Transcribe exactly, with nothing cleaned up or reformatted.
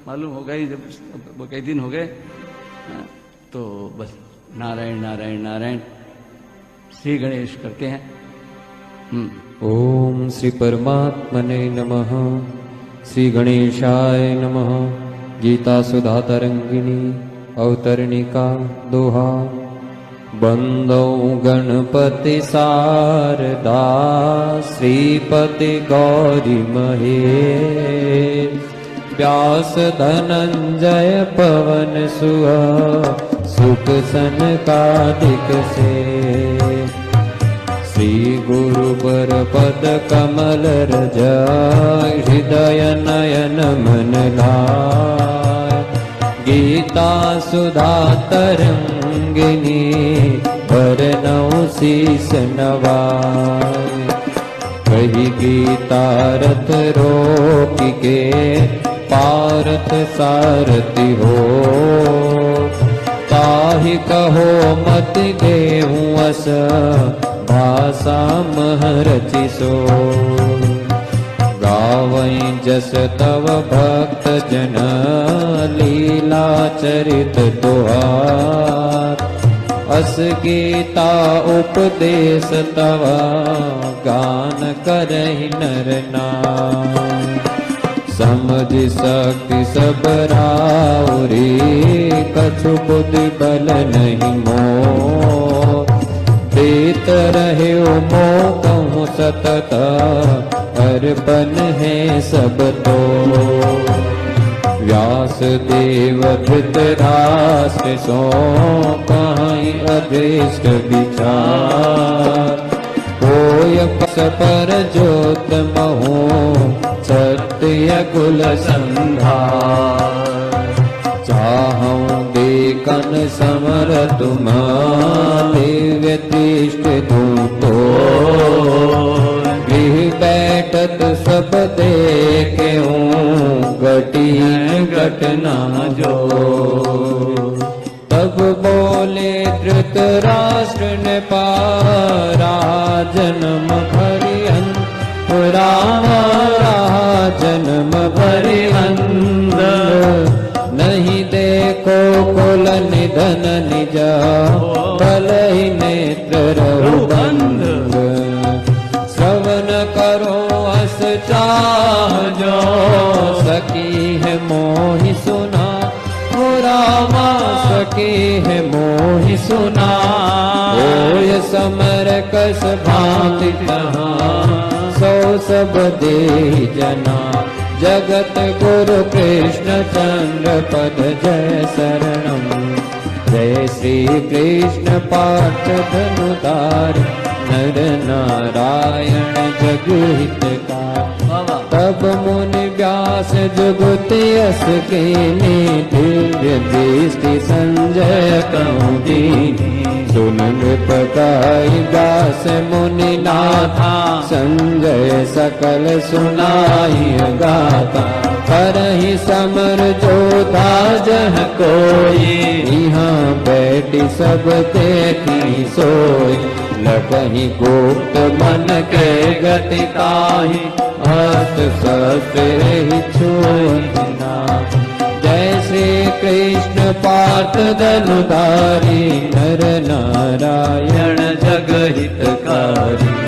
मालूम हो गई, जब वो कई दिन हो गए तो बस नारायण नारायण नारायण श्री गणेश करते हैं। ओम श्री परमात्मने नमः। श्री गणेशाय नमः। गीता सुधा तरंगिणी अवतरणिका दोहा। बंदौ गणपति शारदा श्रीपति गौरी महेश। व्यास धनंजय पवन सुह सुख सनकादिक से। श्री गुरु बर पद कमल रज हृदय नयन मन लाय। गीता सुधा तरंगिनी वरनौ शीस नवाय। कही गीता रथ रोक के पारथ सारथि हो। ताहि कहो मत देहूँ अस भाषा महरचि सो। गावई जस तव भक्त जन लीला चरित तुहार। अस गीता उपदेश तव गान करहि नर नार। समझ शक्ति सब राउरी कछु बुद्धि बल नहीं मोर। देत रहे मोह कहूँ सतत अर्पण है सब तो। व्यास देव धृतराष्ट्र सो कहीं अदृष्ट विचार। होय पस पर ज्योत महो सत्य कुल संधार। चाहूं देखन समर तुम दिव्य दृष्टि दूं तो। गृह बैठत सब देखेऊं घटी घटना जो। तब बोले धृतराष्ट्र ने पारा जन्म भरि अंध। रामा जन्म भरि अंध। नहीं देखो कुल निधन निज भल ही नेत्र रहु बंध। श्रवण करो अस चाह जो सकी है मोहि सुना। हो रामा सकी है मोहि सुना। होय समर कस भांति तहाँ सो सब दे जना। जगत गुरु कृष्ण चंद्र पद जय शरणम। जय श्री कृष्ण पार्थ धनुधार नर नारायण जगहितकार। तब मुनि व्यास जुगति अस कीनी। दिव्य दृष्टि संजय कहूँ दीनी। सुन नृप गाई व्यास मुनि नाथा। संजय सकल सुनाई गाथा। करहि समर जोधा जह कोई। यहाँ बैठी सब देखी सोई। लगहि गुप्त मन के गति ताहि। हस्त शस्त्र ही छूना। जय श्री कृष्ण पार्थ धनुधारी नर नारायण जगहितकारी।